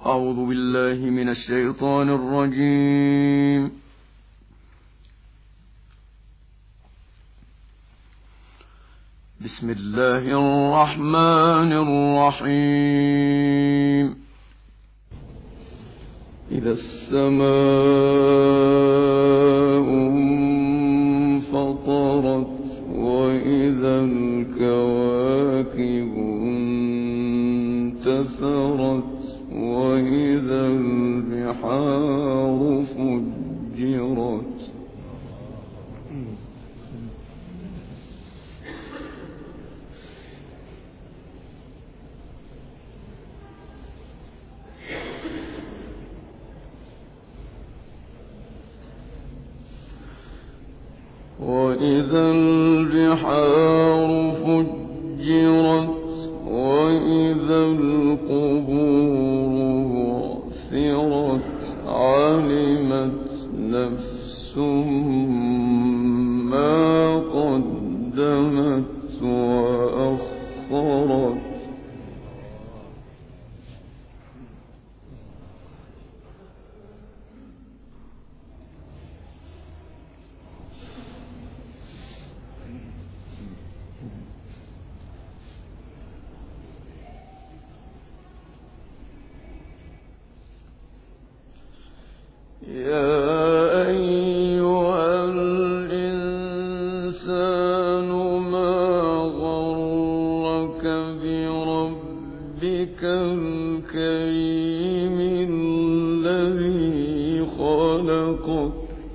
أعوذ بالله من الشيطان الرجيم. بسم الله الرحمن الرحيم. إذا السماء انفطرت وإذا الكواكب انتثرت وإذا البحار فجرت وإذا البحار فجرت وإذا القبور بعثرت علمت نفس ما قدمت وأخرت يا أيها الإنسان ما غرك بربك الكريم الذي خلقك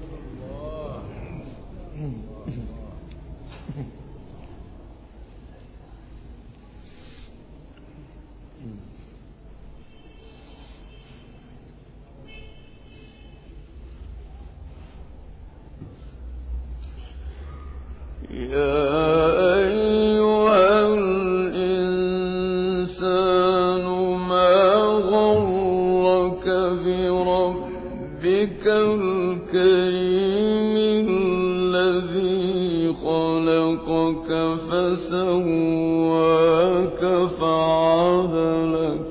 يا أيها الإنسان ما غرك بربك الكريم الذي خلقك فسواك فعدلك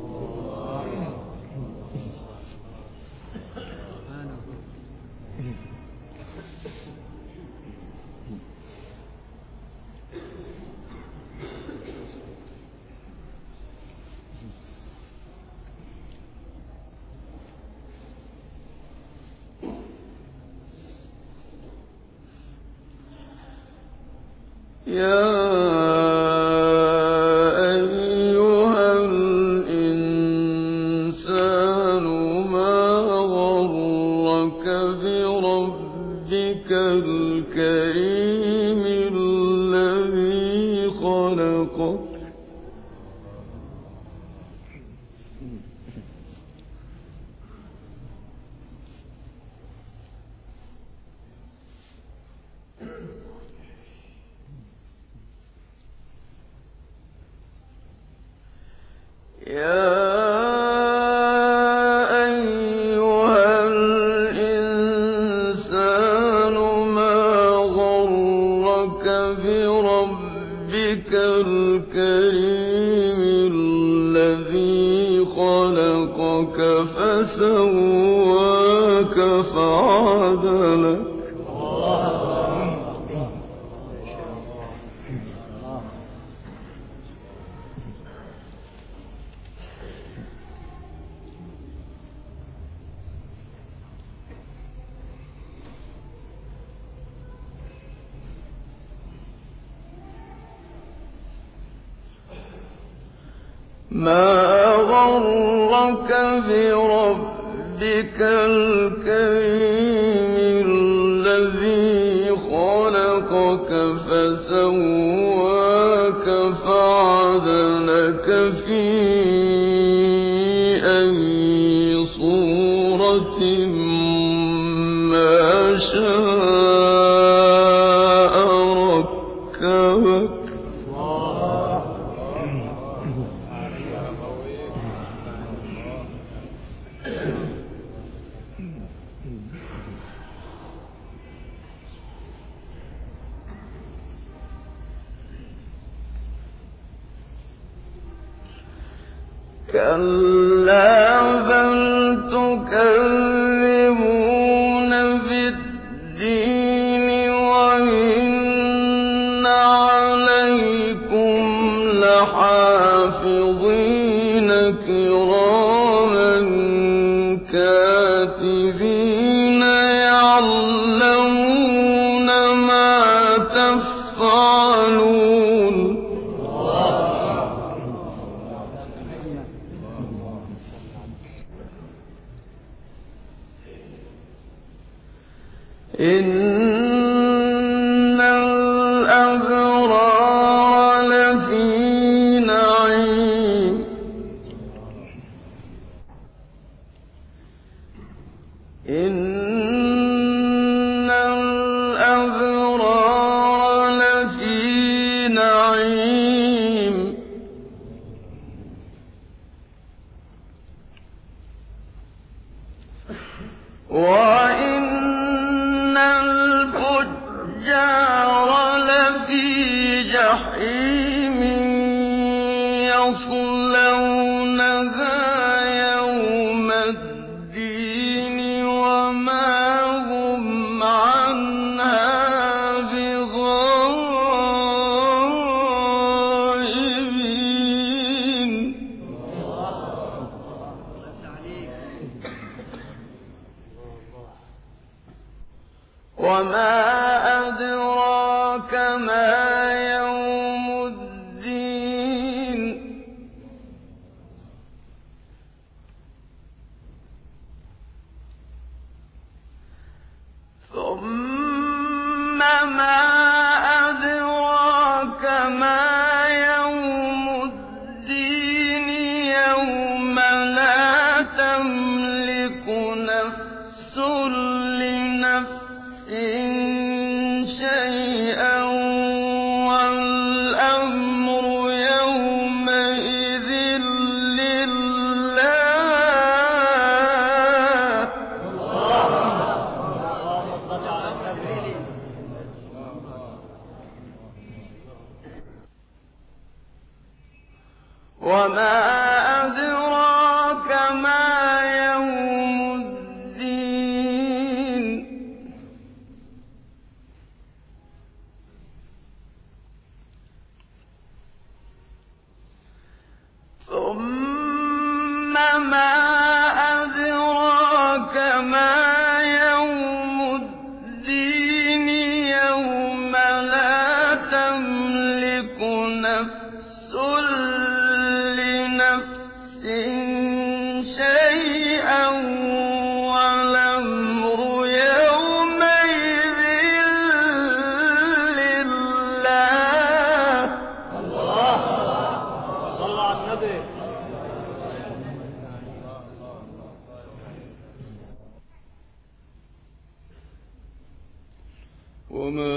يا أيها الإنسان ما غرك بربك الكريم الذي خلقك يا أيها الإنسان ما غرك بربك الكريم الذي خلقك فسواك فعدلك ما غرك بربك الكريم الذي خلقك فسواك فعدلك في أي صورة ما شاء ركبك كلا بل تكذبون بالدين وإن عليكم لحافظين كراما كاتبين يعلمون ما تفعلون إن الأبرار لفي نعيم إن الأبرار لفي نعيم وإن الفجار لفي جحيم يصلونها يوم الدين وما هم عنها بغائبين وما أدراك ما يوم الدين ثم ما أدراك ما يوم الدين يوم لا تملك نفس لنفس شيئا والأمر يومئذ لله وما أدراك ما يوم الدين ثم ما أدراك ما يوم الدين يوم لا تملك نفس لنفس شيئا والأمر يومئذ لله صلى على النبي. وما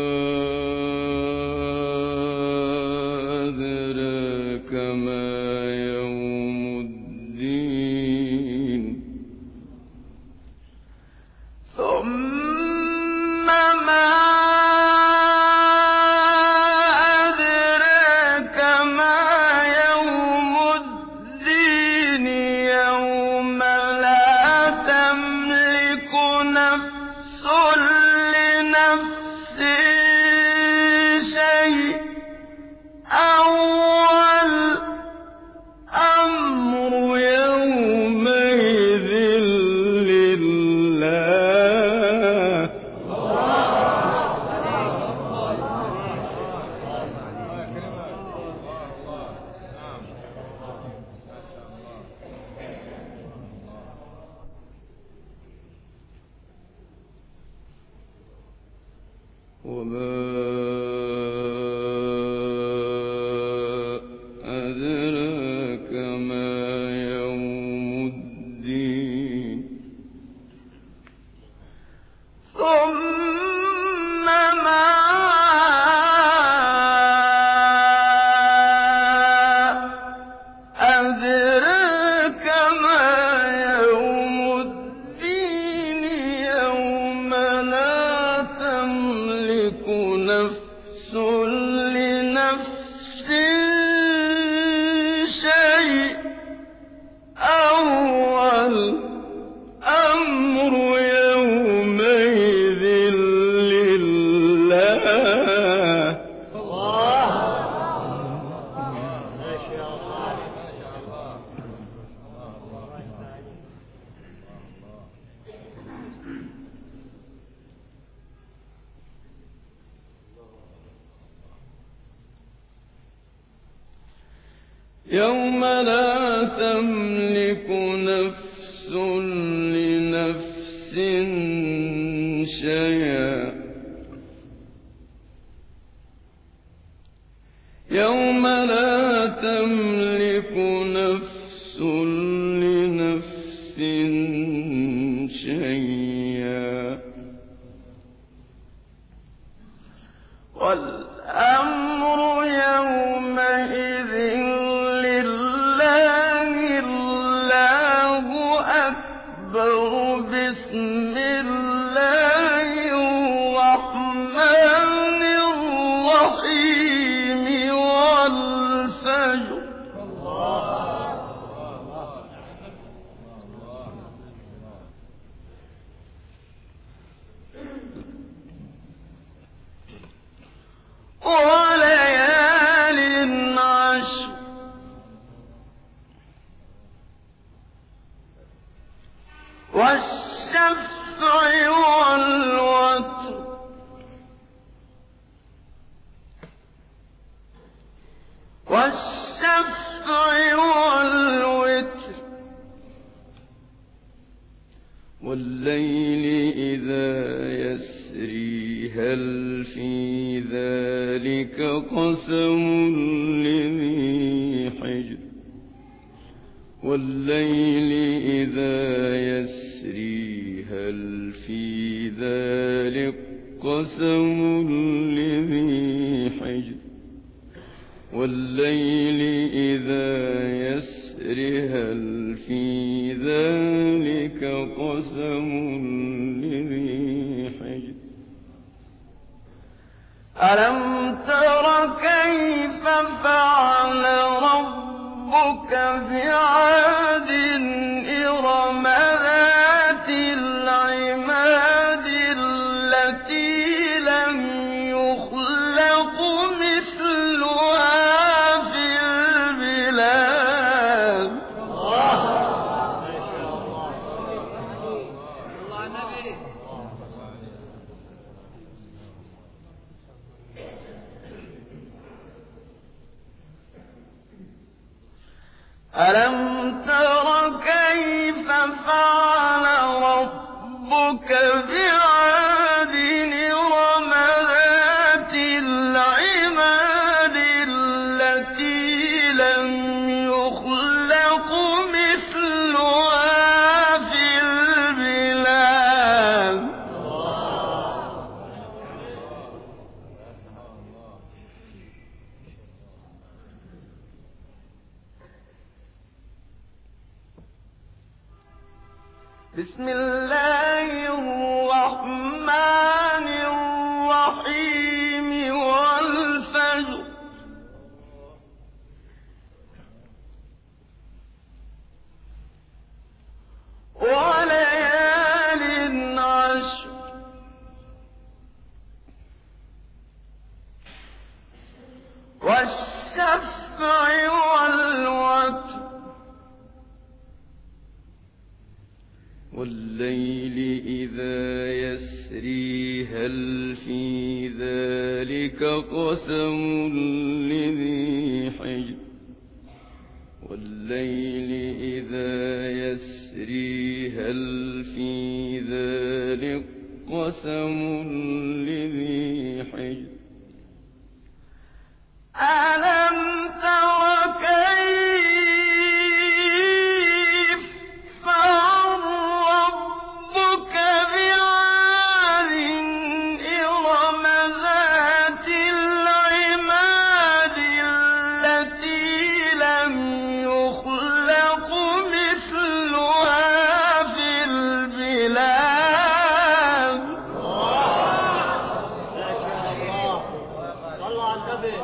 أدراك ما يوم الدين ثم ما أدراك ما يوم الدين يوم لا تملك نفس لنفس شيئا والأمر يومئذ لله وما أدراك ما يوم الدين ثم ما أدراك ما يوم الدين يوم لا تملك يوم لا تملك نفس لنفس شيئا يوم لا تملك نفس لنفس شيئا والأمر يومئذ لله الله أكبر بسم الله الرحمن الرحيم والفجر وليال عشر والشفع والوتر والوتر والليل إذا يسري هل في ذلك قسم لذي حجر والليل إذا يسري هل في ذلك قسم لذي حجر والليل إذا يسري هل في ذلك قسم لذي حجر ألم تر كيف فعل ربك بعاد إرم ذات العماد التي لم يخلق مثلها في البلاد ألم تر كيف فعل ربك بعاد إرم ذات العماد التي لم يخلق مثلها في البلاد بسم الله الرحمن الرحيم والفجر وليال عشر والشفع والوتر والليل إذا يسري هل في ذلك قسم لذي حجر والليل إذا يسري هل في ذلك قسم لذي حجر ألم تر كيف فعل ربك بعاد إرم ذات العماد التي لم يخلق مثلها في البلاد صلى على النبي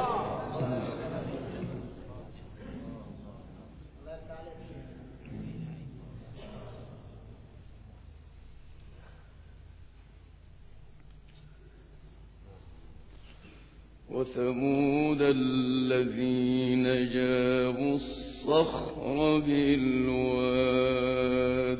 وثمود الذين جابوا الصخر بالواد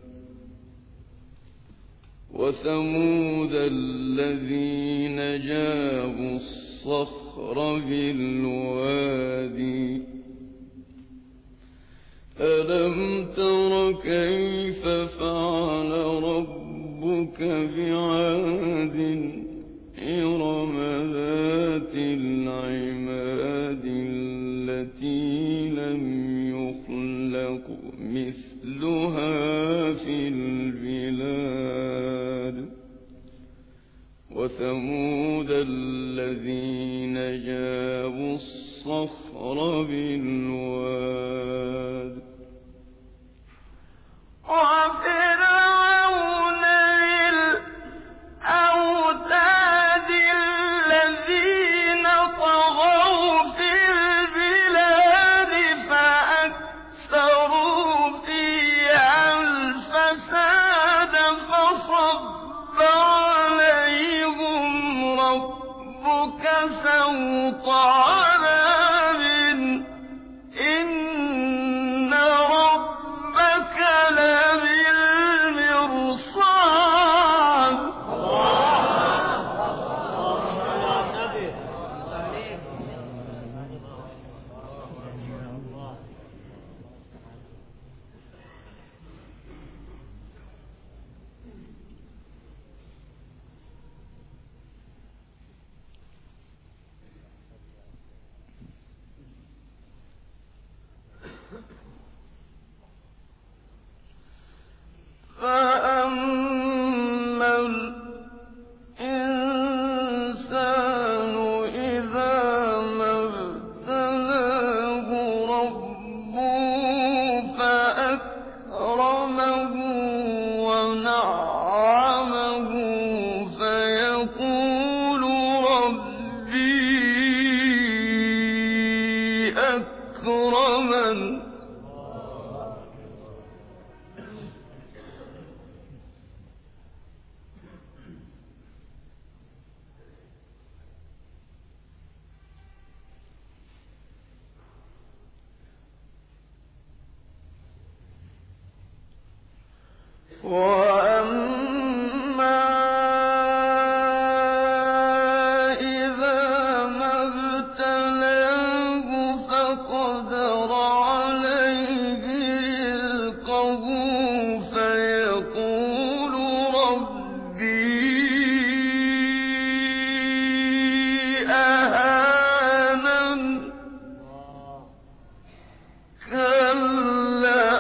وثمود الذين جابوا الصخر بالوادي ألم تر كيف فعل ربك بعاد إرم ذات العماد التي لم يخلق مثلها في البلاد وثمود الذين جابوا الصخر بالواد وفرعون بالأوتاد الذين طغوا في البلاد فأكثروا فيها الفساد فصب عليهم ربك سوط عذاب إن ربك لبالمرصاد فأما الإنسان إذا ما ابتلاه ربه فأكرمه ونعمه فيقول ربي أكرمن وأما إذا ما ابتلاه فقدر عليه رزقه فيقول ربي أهانن كلا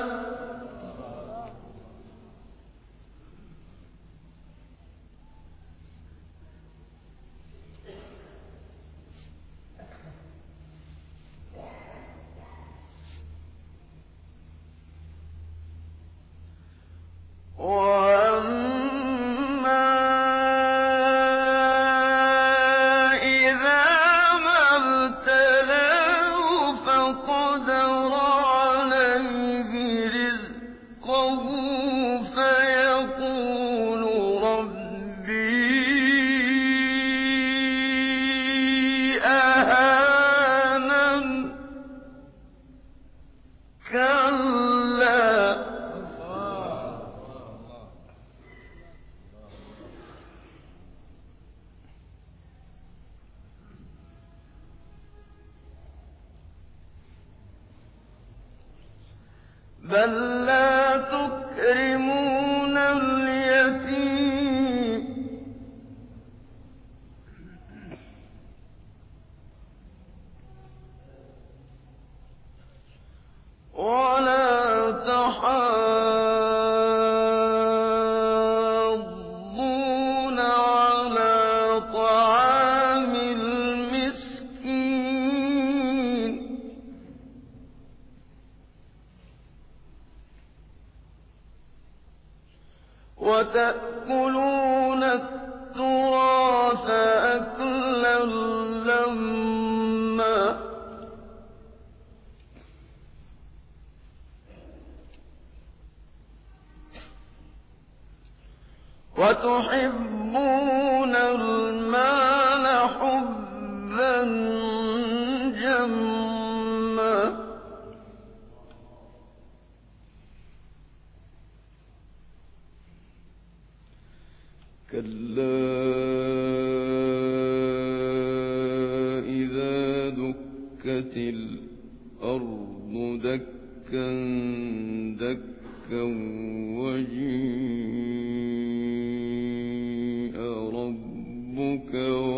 وأما إذا ما ابتلاه فقدر عليه رزقه فيقول ربي أهانن كلا بل لا تكرمون اليتيم ولا تحاضون على طعام المسكين وتأكلون التراث أكلا لما وتحبون المال حبا جما كلا إذا دكت الأرض دكا دكا دكا وجيء ربك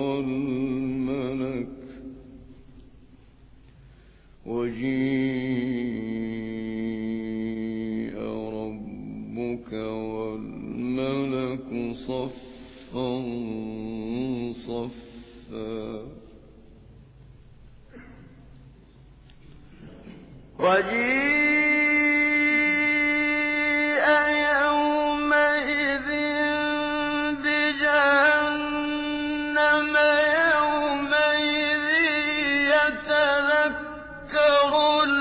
والملك صفا صفا وجيء يومئذ بجهنم يومئذ يتذكر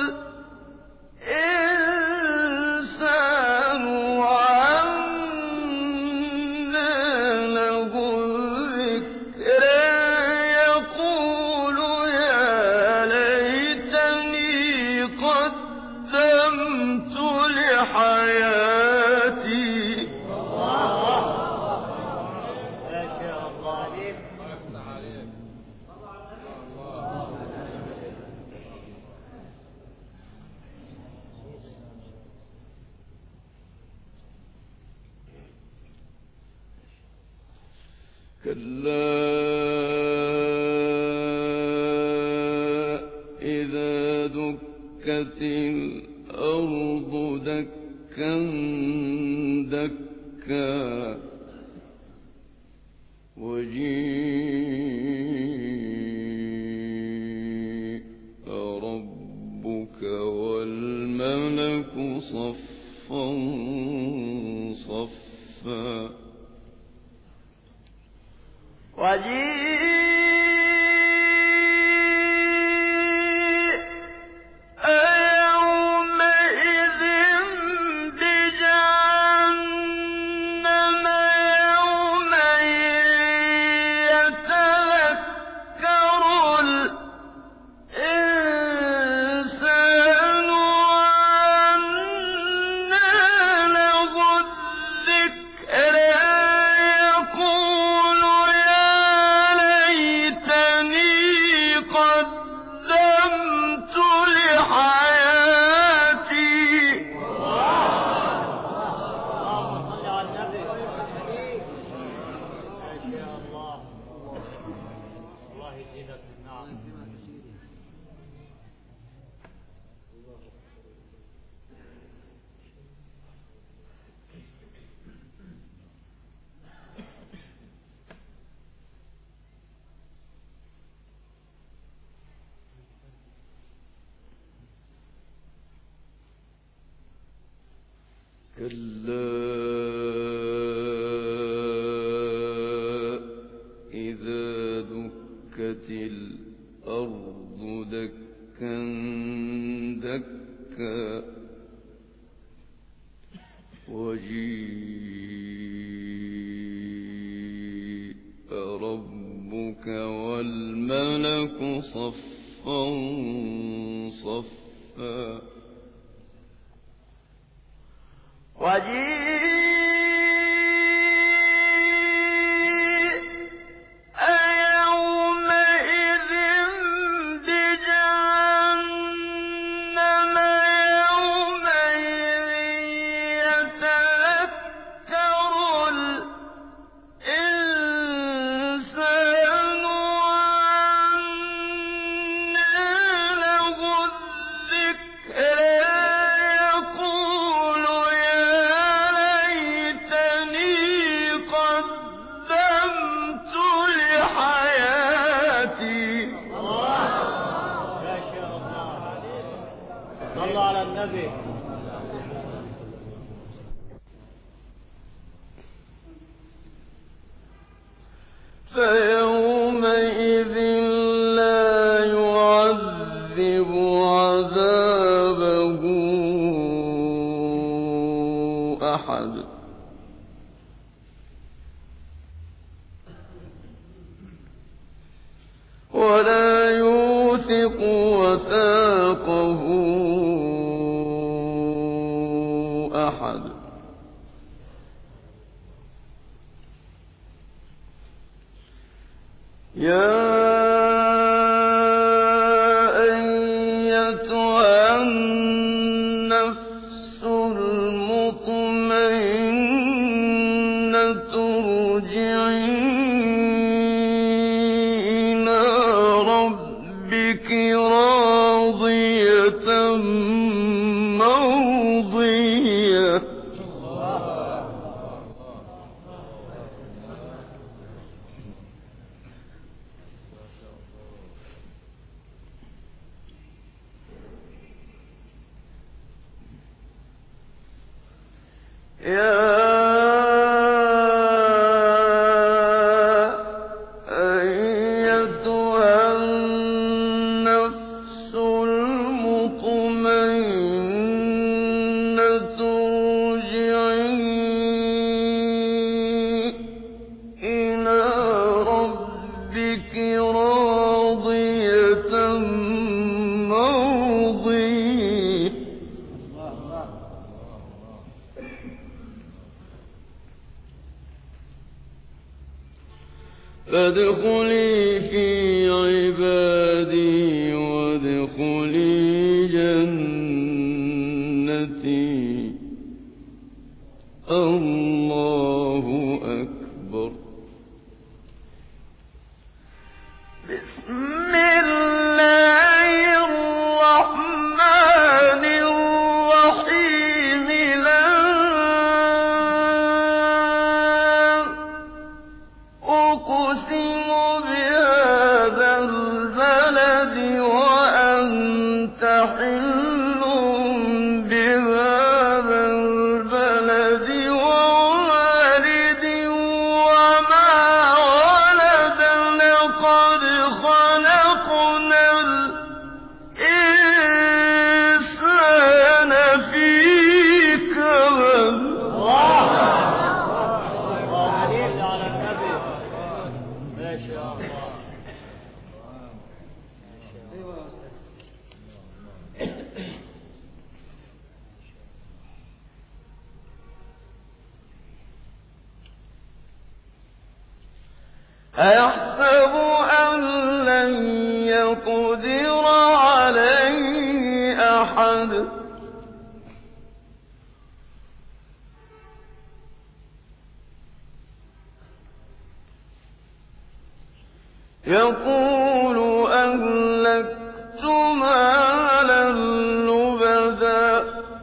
الإنسان وأنى له الذكر يقول يا ليتني قدمت لحياتي كلا إذا دكت الأرض دكا دكا وجيء ربك والملك صفا صفا وجيء يومئذ بجهنم يومئذ يتذكر الإنسان وأنى له الذكر يقول قدمت لحياتي اللهم صل على النبي. ما شاء الله. الله يزيدك بالنعم. كلا إذا دكت الأرض دكا دكا وجيء ربك والملك صفا صفا وجيء يومئذ بجهنم يومئذ يتذكر الإنسان وأنى له الذكر يقول قدمت لحياتي ما شاء الله. صلوا على النبي. فيومئذ لا يعذب عذابه أحد ولا يوثق وثاقه أحد يا أيتها فادخلي في عبادي وادخلي جنتي. الله أكبر. بسم الله الرحمن الرحيم. لا أقسم بهذا البلد وأنت حل بهذا البلد ووالد وما ولد. لقد خلقنا الإنسان في كبد. أيحسب أن لن يقدر عليه أحد. يقول أهلكت مالا لبدا.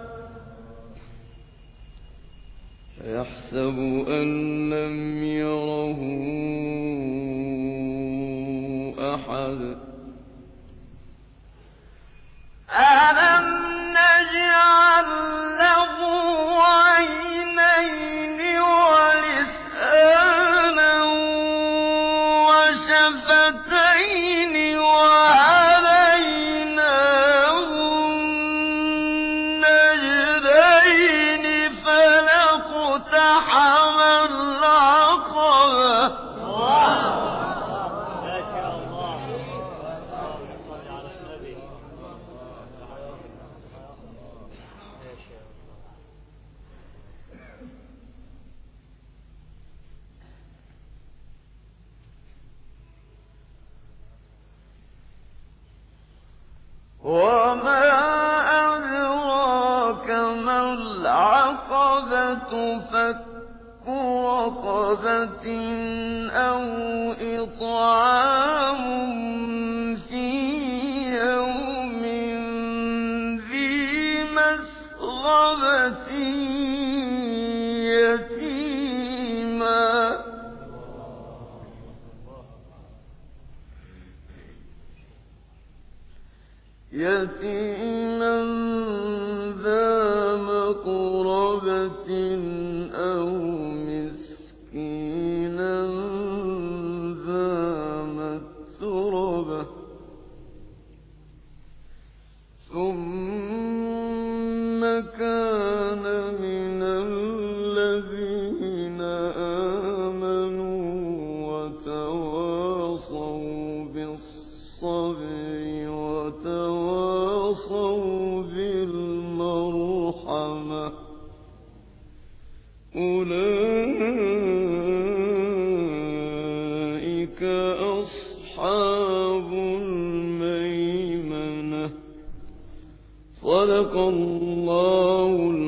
يحسب أن لم يره أحد. ألم نجعل له عينين ولسانا وشفتين وهديناه النجدين فلاقتحم العقبة. وما أدراك ما العقبة. فك رقبة أو إطعام في يوم ذي مسغبة يتيما ذا مقربة أو مسكينا ذا متربة ثم كان من الذين آمنوا وتواصوا بالصبر وتواصوا بالمرحمة أولئك أصحاب الميمنة. صدق الله